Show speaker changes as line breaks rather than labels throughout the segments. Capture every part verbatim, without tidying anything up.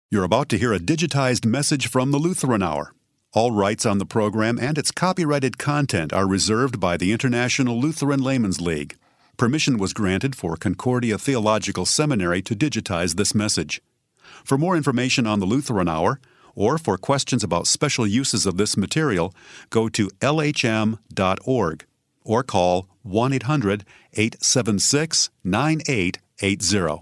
You're about to hear a digitized message from the Lutheran Hour. All rights on the program and its copyrighted content are reserved by the International Lutheran Laymen's League. Permission was granted for Concordia Theological Seminary to digitize this message. For more information on the Lutheran Hour, or for questions about special uses of this material, go to L H M dot org or call one eight hundred, eight seven six, nine eight eight zero.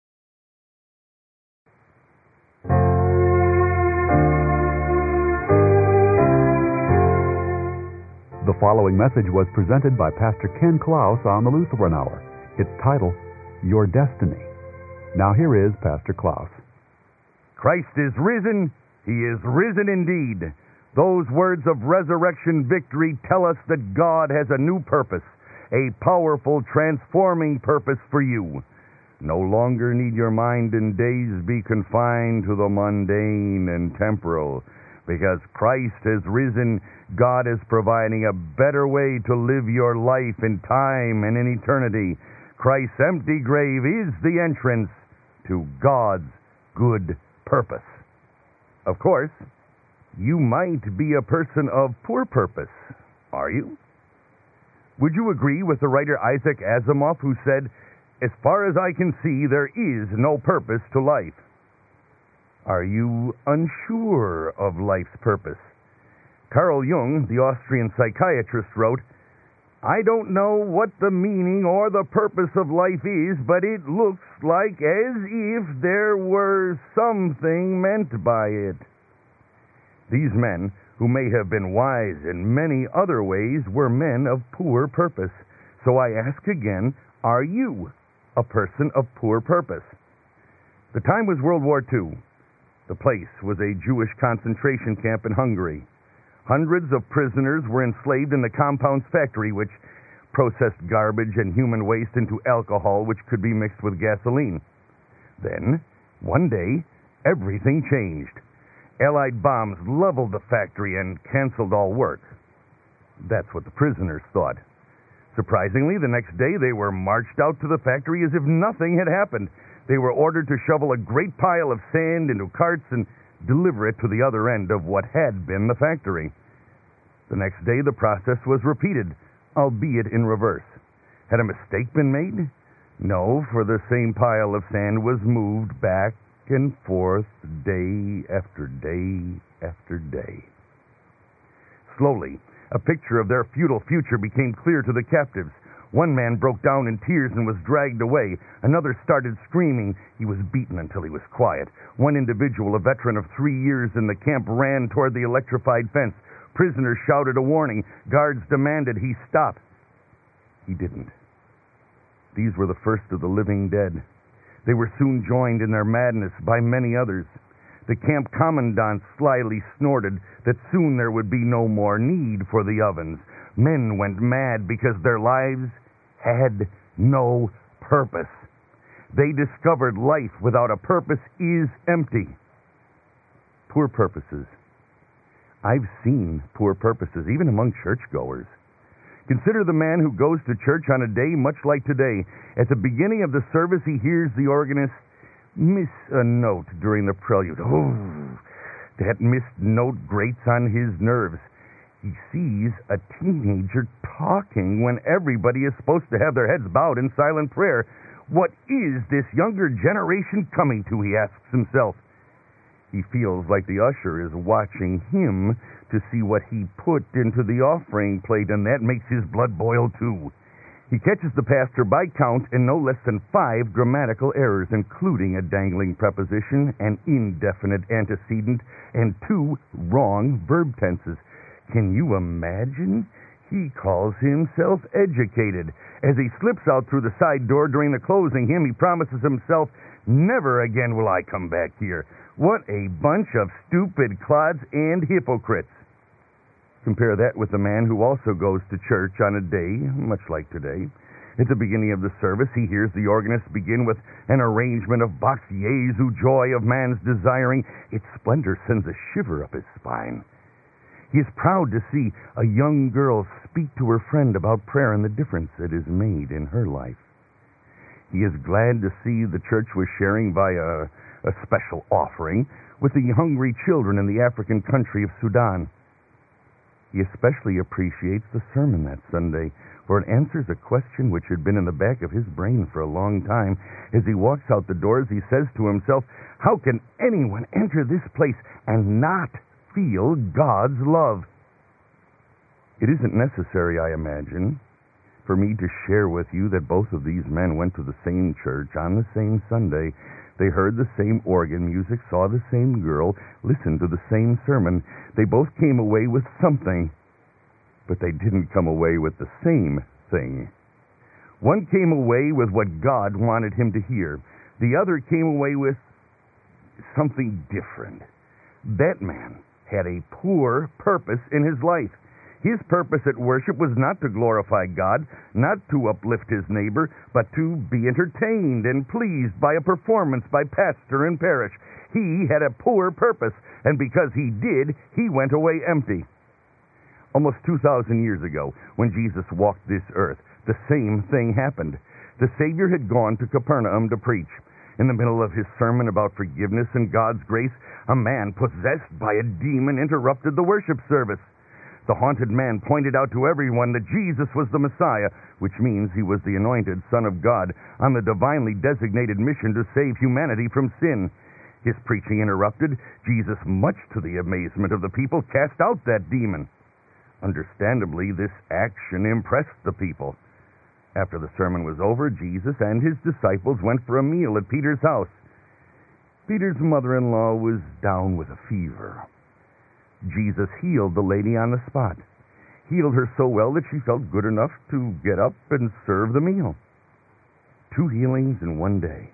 The following message was presented by Pastor Ken Klaus on the Lutheran Hour. Its title, Your Destiny. Now here is Pastor Klaus.
Christ is risen. He is risen indeed. Those words of resurrection victory tell us that God has a new purpose, a powerful, transforming purpose for you. No longer need your mind and days be confined to the mundane and temporal. Because Christ has risen, God is providing a better way to live your life in time and in eternity. Christ's empty grave is the entrance to God's good purpose. Of course, you might be a person of poor purpose. Are you? Would you agree with the writer Isaac Asimov, who said, "As far as I can see, there is no purpose to life"? Are you unsure of life's purpose? Carl Jung, the Austrian psychiatrist, wrote, "I don't know what the meaning or the purpose of life is, but it looks like as if there were something meant by it." These men, who may have been wise in many other ways, were men of poor purpose. So I ask again, are you a person of poor purpose? The time was World War Two. The place was a Jewish concentration camp in Hungary. Hundreds of prisoners were enslaved in the compounds factory, which processed garbage and human waste into alcohol, which could be mixed with gasoline. Then, one day, everything changed. Allied bombs leveled the factory and canceled all work. That's what the prisoners thought. Surprisingly, the next day they were marched out to the factory as if nothing had happened. They were ordered to shovel a great pile of sand into carts and deliver it to the other end of what had been the factory. The next day the process was repeated, albeit in reverse. Had a mistake been made? No, for the same pile of sand was moved back and forth day after day after day. Slowly, a picture of their futile future became clear to the captives. One man broke down in tears and was dragged away. Another started screaming. He was beaten until he was quiet. One individual, a veteran of three years in the camp, ran toward the electrified fence. Prisoners shouted a warning. Guards demanded he stop. He didn't. These were the first of the living dead. They were soon joined in their madness by many others. The camp commandant slyly snorted that soon there would be no more need for the ovens. Men went mad because their lives had no purpose. They discovered life without a purpose is empty. Poor purposes. I've seen poor purposes, even among churchgoers. Consider the man who goes to church on a day much like today. At the beginning of the service, he hears the organist miss a note during the prelude. Oh, that missed note grates on his nerves. He sees a teenager talking when everybody is supposed to have their heads bowed in silent prayer. What is this younger generation coming to, he asks himself. He feels like the usher is watching him to see what he put into the offering plate, and that makes his blood boil too. He catches the pastor by count in no less than five grammatical errors, including a dangling preposition, an indefinite antecedent, and two wrong verb tenses. Can you imagine? He calls himself educated. As he slips out through the side door during the closing hymn, he promises himself, "Never again will I come back here." What a bunch of stupid clods and hypocrites. Compare that with the man who also goes to church on a day, much like today. At the beginning of the service, he hears the organist begin with an arrangement of Bach's Jesu joy of man's desiring. Its splendor sends a shiver up his spine. He is proud to see a young girl speak to her friend about prayer and the difference it has made in her life. He is glad to see the church was sharing by a, a special offering, with the hungry children in the African country of Sudan. He especially appreciates the sermon that Sunday, for it answers a question which had been in the back of his brain for a long time. As he walks out the doors, he says to himself, how can anyone enter this place and not feel God's love? It isn't necessary, I imagine, for me to share with you that both of these men went to the same church on the same Sunday. They heard the same organ music, saw the same girl, listened to the same sermon. They both came away with something, but they didn't come away with the same thing. One came away with what God wanted him to hear. The other came away with something different. That man had a poor purpose in his life. His purpose at worship was not to glorify God, not to uplift his neighbor, but to be entertained and pleased by a performance by pastor and parish. He had a poor purpose, and because he did, he went away empty. Almost two thousand years ago, when Jesus walked this earth, the same thing happened. The Savior had gone to Capernaum to preach. In the middle of his sermon about forgiveness and God's grace, a man possessed by a demon interrupted the worship service. The haunted man pointed out to everyone that Jesus was the Messiah, which means he was the anointed Son of God on the divinely designated mission to save humanity from sin. His preaching interrupted, Jesus, much to the amazement of the people, cast out that demon. Understandably, this action impressed the people. After the sermon was over, Jesus and his disciples went for a meal at Peter's house. Peter's mother-in-law was down with a fever. Jesus healed the lady on the spot, healed her so well that she felt good enough to get up and serve the meal. Two healings in one day.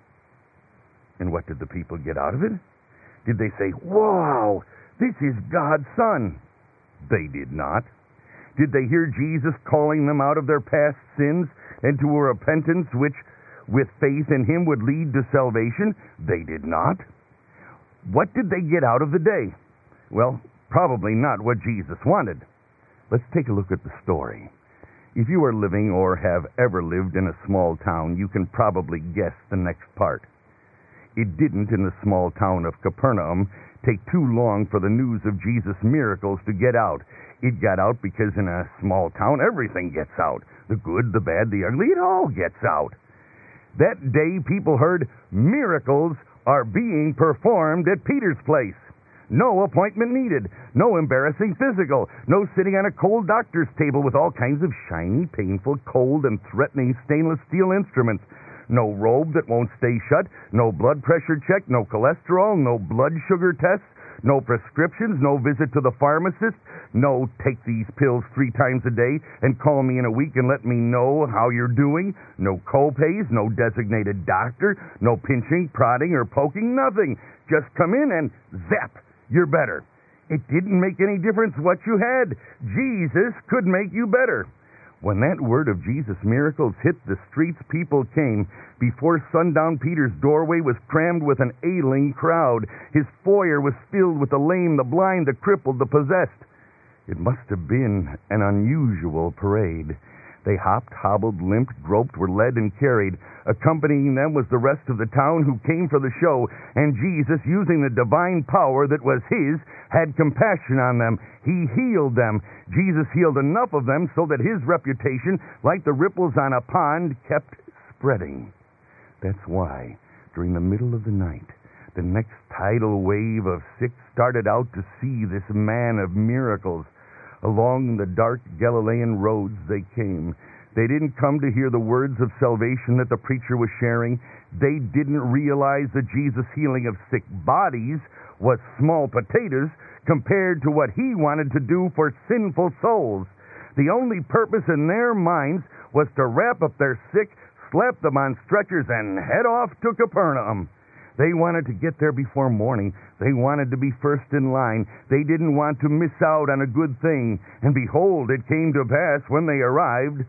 And what did the people get out of it? Did they say, "Wow, this is God's Son"? They did not. Did they hear Jesus calling them out of their past sins and to a repentance which, with faith in him, would lead to salvation? They did not. What did they get out of the day? Well, probably not what Jesus wanted. Let's take a look at the story. If you are living or have ever lived in a small town, you can probably guess the next part. It didn't, in the small town of Capernaum, take too long for the news of Jesus' miracles to get out. It got out because in a small town, everything gets out. The good, the bad, the ugly, it all gets out. That day, people heard miracles are being performed at Peter's place. No appointment needed. No embarrassing physical. No sitting on a cold doctor's table with all kinds of shiny, painful, cold, and threatening stainless steel instruments. No robe that won't stay shut. No blood pressure check. No cholesterol. No blood sugar tests. No prescriptions. No visit to the pharmacist. No take these pills three times a day and call me in a week and let me know how you're doing. No co-pays. No designated doctor. No pinching, prodding, or poking. Nothing. Just come in and zap. You're better. It didn't make any difference what you had. Jesus could make you better. When that word of Jesus' miracles hit the streets, people came. Before sundown, Peter's doorway was crammed with an ailing crowd. His foyer was filled with the lame, the blind, the crippled, the possessed. It must have been an unusual parade. They hopped, hobbled, limped, groped, were led and carried. Accompanying them was the rest of the town who came for the show, and Jesus, using the divine power that was his, had compassion on them. He healed them. Jesus healed enough of them so that his reputation, like the ripples on a pond, kept spreading. That's why, during the middle of the night, the next tidal wave of sick started out to see this man of miracles. Along the dark Galilean roads they came. They didn't come to hear the words of salvation that the preacher was sharing. They didn't realize that Jesus' healing of sick bodies was small potatoes compared to what he wanted to do for sinful souls. The only purpose in their minds was to wrap up their sick, slap them on stretchers, and head off to Capernaum. They wanted to get there before morning. They wanted to be first in line. They didn't want to miss out on a good thing. And behold, it came to pass when they arrived,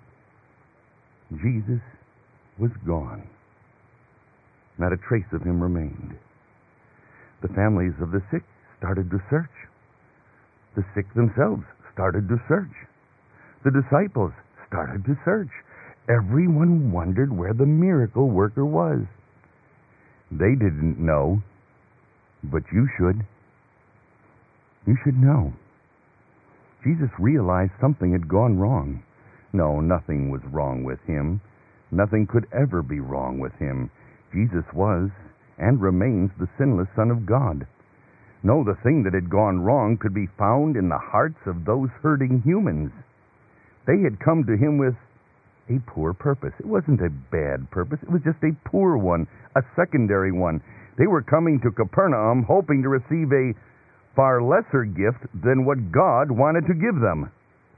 Jesus was gone. Not a trace of him remained. The families of the sick started to search. The sick themselves started to search. The disciples started to search. Everyone wondered where the miracle worker was. They didn't know, But you should. You should know. Jesus realized something had gone wrong. No, nothing was wrong with him. Nothing could ever be wrong with him. Jesus was and remains the sinless Son of God. No, the thing that had gone wrong could be found in the hearts of those hurting humans. They had come to him with a poor purpose. It wasn't a bad purpose. It was just a poor one, a secondary one. They were coming to Capernaum hoping to receive a far lesser gift than what God wanted to give them.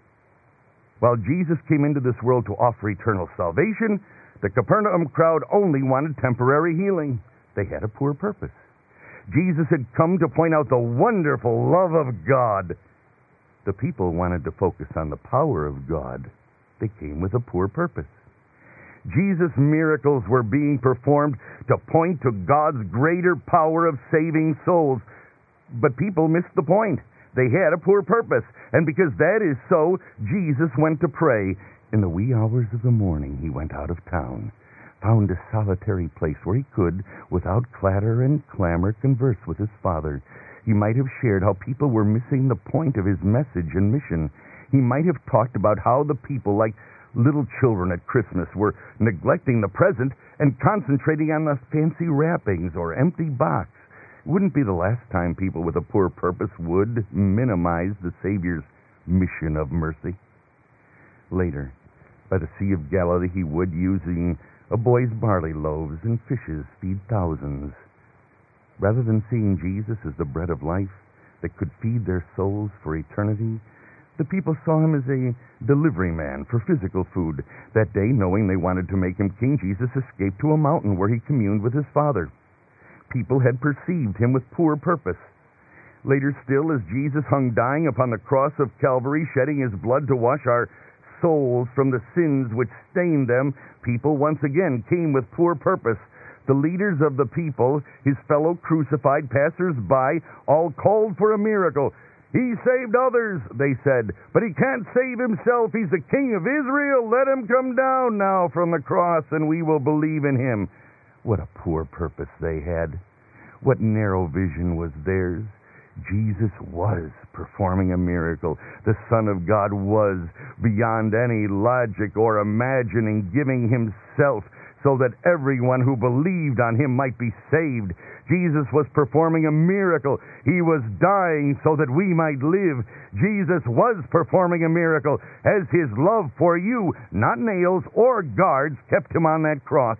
While Jesus came into this world to offer eternal salvation, the Capernaum crowd only wanted temporary healing. They had a poor purpose. Jesus had come to point out the wonderful love of God. The people wanted to focus on the power of God. They came with a poor purpose. Jesus' miracles were being performed to point to God's greater power of saving souls. But people missed the point. They had a poor purpose. And because that is so, Jesus went to pray. In the wee hours of the morning, he went out of town, found a solitary place where he could, without clatter and clamor, converse with his Father. He might have shared how people were missing the point of his message and mission. He might have talked about how the people, like little children at Christmas, were neglecting the present and concentrating on the fancy wrappings or empty box. It wouldn't be the last time people with a poor purpose would minimize the Savior's mission of mercy. Later, by the Sea of Galilee, he would, using a boy's barley loaves and fishes, feed thousands. Rather than seeing Jesus as the bread of life that could feed their souls for eternity, the people saw him as a delivery man for physical food. That day, knowing they wanted to make him king, Jesus escaped to a mountain where he communed with his Father. People had perceived him with poor purpose. Later still, as Jesus hung dying upon the cross of Calvary, shedding his blood to wash our souls from the sins which stained them, people once again came with poor purpose. The leaders of the people, his fellow crucified passers-by, all called for a miracle. He saved others, they said, but he can't save himself. He's the King of Israel. Let him come down now from the cross, and we will believe in him. What a poor purpose they had. What narrow vision was theirs. Jesus was performing a miracle. The Son of God was, beyond any logic or imagining, giving himself so that everyone who believed on him might be saved. Jesus was performing a miracle. He was dying so that we might live. Jesus was performing a miracle as his love for you, not nails or guards, kept him on that cross.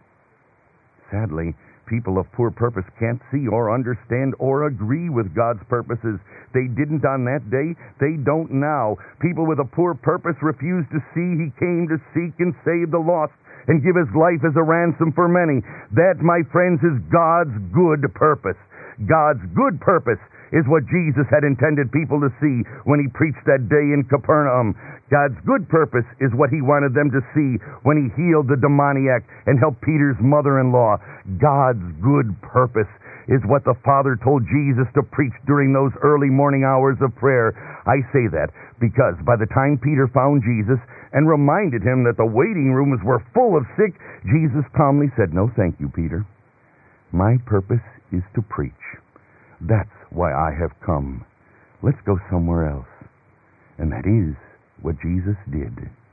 Sadly, people of poor purpose can't see or understand or agree with God's purposes. They didn't on that day. They don't now. People with a poor purpose refuse to see he came to seek and save the lost and give his life as a ransom for many. That, my friends, is God's good purpose. God's good purpose is what Jesus had intended people to see when he preached that day in Capernaum. God's good purpose is what he wanted them to see when he healed the demoniac and helped Peter's mother-in-law. God's good purpose is what the Father told Jesus to preach during those early morning hours of prayer. I say that because by the time Peter found Jesus and reminded him that the waiting rooms were full of sick, Jesus calmly said, "No, thank you, Peter. My purpose is to preach. That's why I have come. Let's go somewhere else." And that is what Jesus did.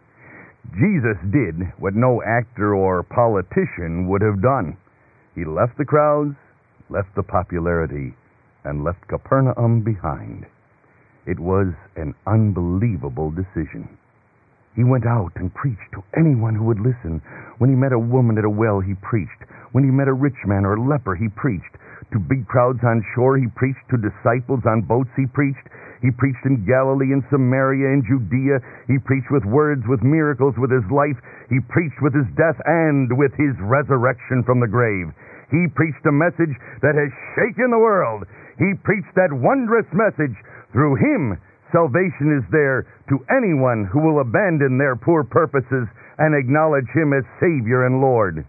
Jesus did what no actor or politician would have done. He left the crowds, left the popularity, and left Capernaum behind. It was an unbelievable decision. He went out and preached to anyone who would listen. When he met a woman at a well, he preached. When he met a rich man or a leper, he preached. To big crowds on shore, he preached. To disciples on boats, he preached. He preached in Galilee and Samaria and Judea. He preached with words, with miracles, with his life. He preached with his death and with his resurrection from the grave. He preached a message that has shaken the world. He preached that wondrous message. Through him, salvation is there to anyone who will abandon their poor purposes and acknowledge him as Savior and Lord.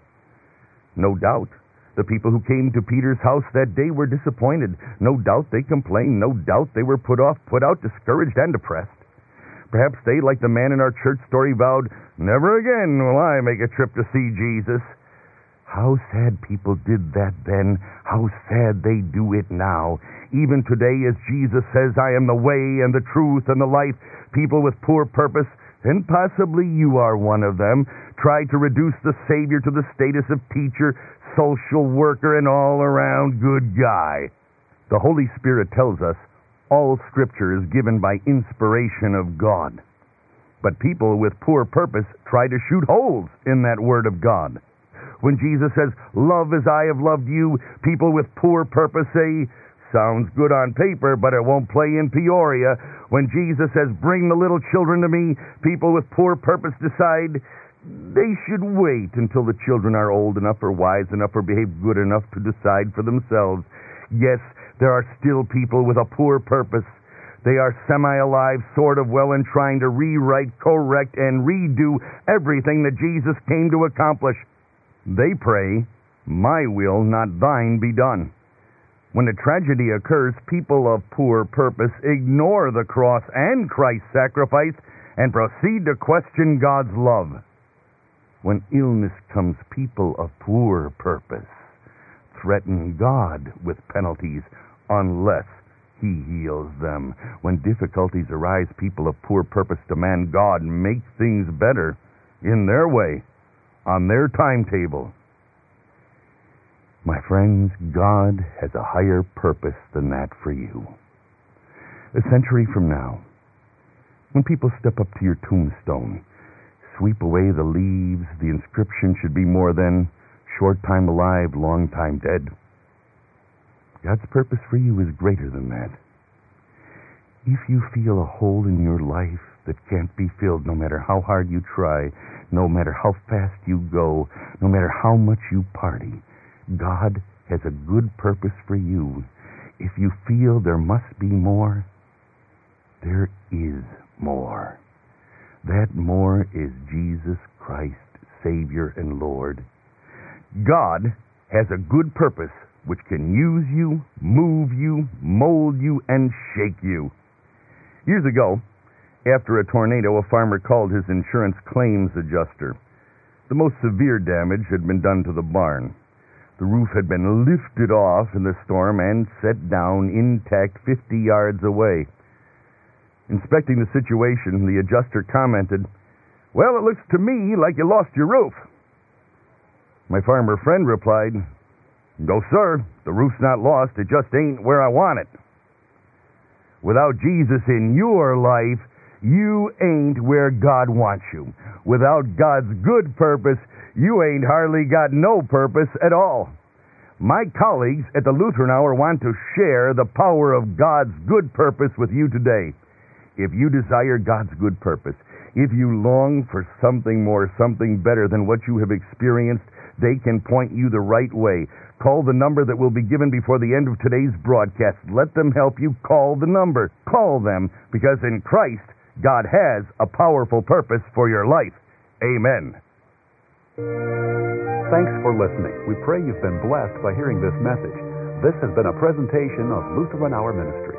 No doubt, the people who came to Peter's house that day were disappointed. No doubt they complained. No doubt they were put off, put out, discouraged, and depressed. Perhaps they, like the man in our church story, vowed, "Never again will I make a trip to see Jesus." How sad people did that then. How sad they do it now. Even today, as Jesus says, I am the way and the truth and the life, people with poor purpose, and possibly you are one of them, try to reduce the Savior to the status of teacher, social worker, and all-around good guy. The Holy Spirit tells us all Scripture is given by inspiration of God. But people with poor purpose try to shoot holes in that Word of God. When Jesus says, love as I have loved you, people with poor purpose say, sounds good on paper, but it won't play in Peoria. When Jesus says, bring the little children to me, people with poor purpose decide they should wait until the children are old enough or wise enough or behave good enough to decide for themselves. Yes, there are still people with a poor purpose. They are semi-alive, sort of well, and trying to rewrite, correct, and redo everything that Jesus came to accomplish. They pray, my will, not thine, be done. When a tragedy occurs, people of poor purpose ignore the cross and Christ's sacrifice and proceed to question God's love. When illness comes, people of poor purpose threaten God with penalties unless He heals them. When difficulties arise, people of poor purpose demand God make things better in their way, on their timetable. My friends, God has a higher purpose than that for you. A century from now, when people step up to your tombstone, sweep away the leaves, the inscription should be more than short time alive, long time dead. God's purpose for you is greater than that. If you feel a hole in your life that can't be filled, no matter how hard you try, no matter how fast you go, no matter how much you party, God has a good purpose for you. If you feel there must be more, there is more. That more is Jesus Christ, Savior and Lord. God has a good purpose which can use you, move you, mold you, and shake you. Years ago, after a tornado, a farmer called his insurance claims adjuster. The most severe damage had been done to the barn. The roof had been lifted off in the storm and set down intact fifty yards away. Inspecting the situation, the adjuster commented, "Well, it looks to me like you lost your roof." My farmer friend replied, "No, sir, the roof's not lost, it just ain't where I want it." Without Jesus in your life, you ain't where God wants you. Without God's good purpose, you ain't hardly got no purpose at all. My colleagues at the Lutheran Hour want to share the power of God's good purpose with you today. If you desire God's good purpose, if you long for something more, something better than what you have experienced, they can point you the right way. Call the number that will be given before the end of today's broadcast. Let them help you. Call the number. Call them, because in Christ, God has a powerful purpose for your life. Amen.
Thanks for listening. We pray you've been blessed by hearing this message. This has been a presentation of Lutheran Hour Ministry.